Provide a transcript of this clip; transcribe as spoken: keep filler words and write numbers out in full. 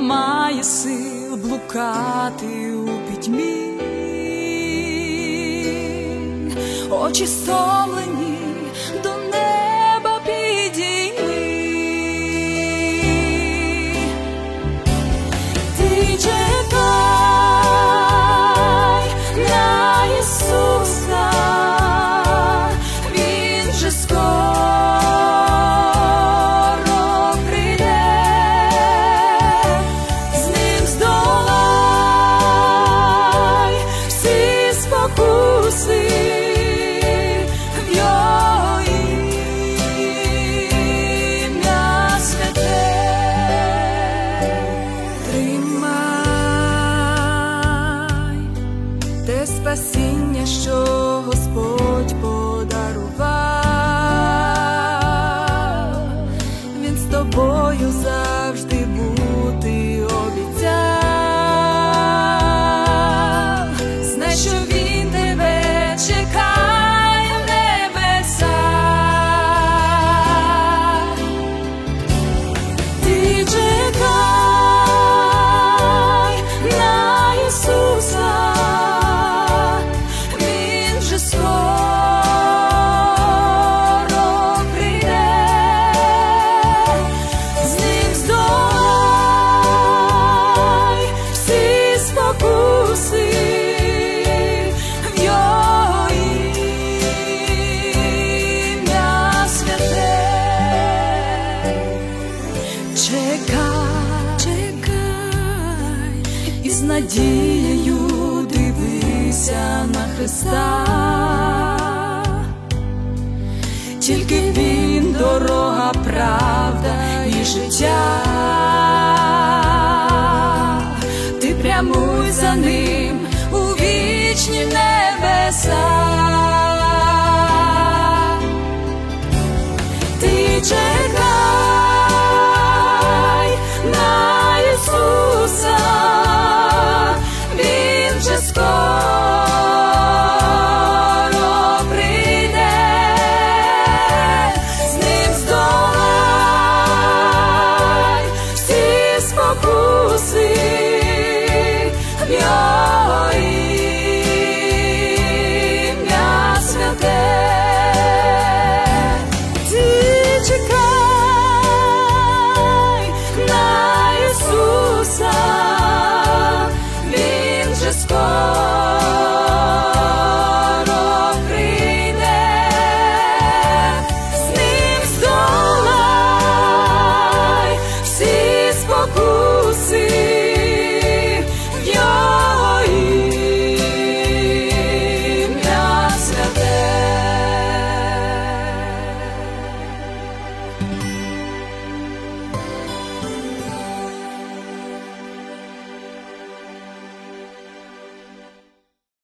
немає сил блукати у пітьмі. Очі стомлені, до неба підійми. Ти чекай на Ісуса, Він вже скоро прийде, з Ним здолай всі спокуси. Те спасіння, що Господь подарував, Він з тобою завжди бути обіцяв. Знай, що Він тебе чекає в небесах. Ти чекай на Ісуса, з надією дивися на Христа. Тільки Він дорога, правда і життя. Ти прямуй за Ним у вічні небеса. Ти чекай